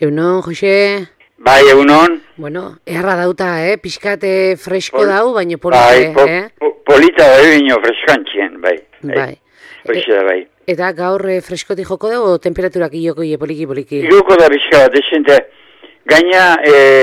Egunon, Jose? Bai, egunon. Bueno, erra dauta, pixkat fresko dau, baina polite, bai, polita da bino freskantzien, bai. Bai. Hoxe da, bai. Eta gaur freskoti joko dugu, temperaturak ioko poliki? Ioko da bizka, desente, gaina,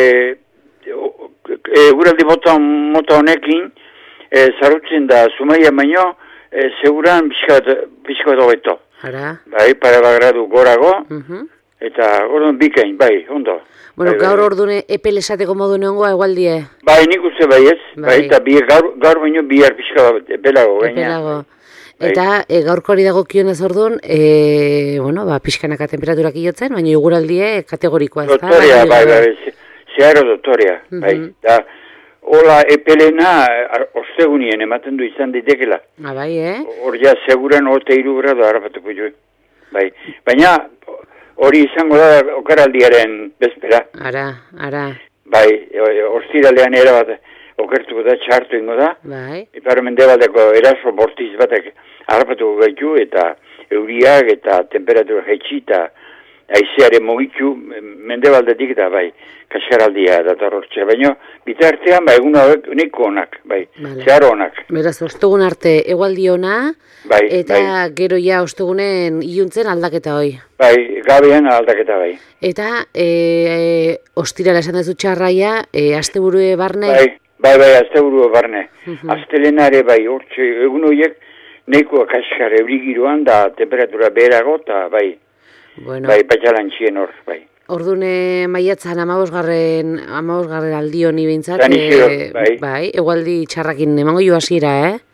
guraldi mota honekin, zarutzen da Zumaia baino, seguran bizka da beto. Ara? Bai, para gradu gorago, eta orduan bikain, bai, ondo. Bueno, gaur ordune epel esateko modu neongoa egualdie? Bai, nik uste bai ez, bai, eta gaur baino bihar pixka epelago, gaina. Epelago. Eta gaurko hori dago kionez orduan, bueno, pixkanaka temperaturak iotzen, baina iguraldie kategorikoa ez da? Doktoria, bai, zeharo doktoria, bai. Da, hola epelena ostegunien ematen du izan ditekela. Bai, Hor ja, seguran 23 gradu harrapatuko jo. Bai, baina hori izango da okaraldiaren bezpera. Ara. Bai, ostiralean erabat okertuko da, txartu ingo da. Bai. Ipar mendebaldeko eraso bortiz batek harrapatuko gaitu eta euriak eta temperatura jaitsi eta aizearen mugitu mendebaldetik eta bai, kaskaraldia datorrortxe. Baina bitartean, bai, egun hauek niko honak, bai, zeharo honak. Beraz, ostegun arte egualdi ona, bai, eta gero ja ostegunen iluntzen aldaketa hoi. Bai, gabean aldaketa bai. Eta ostirala esan dezu txarraia, asteburue barne? Bai, asteburue barne. Astelenare bai, hortxe egun horiek nahiko kaskar eurigiroan da temperatura beherago eta bai. Bueno. Bai, patxalantxien hor, bai. Ordune maiatzan 15. aldi honi bintzat, bai, egualdi txarrakin emango jo hasiera,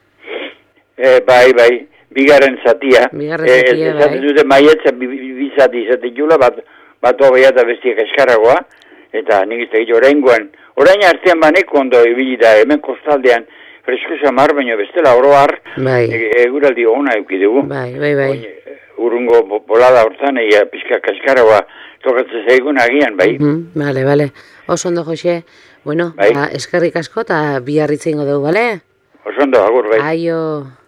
Bai, bigarren zatia. Bai. Zaten dute maiatzan bizati izaten jula, bat hobea eta bestia kaskaragoa, eta nik izte gitu orain artean baneko ondo ibili da, hemen kostaldean fresko samar, baina bestela oroar, eguraldi ona eukidugu. Bai. Urrungo bolada hortan, pixka kaskaragoa tokatzen zaigun agian, bai. Bale. Oso ondo, Jose. Bueno, eskerrik asko eta biarritze ingo dugu, bale? Oso ondo, agur, bai. Aio.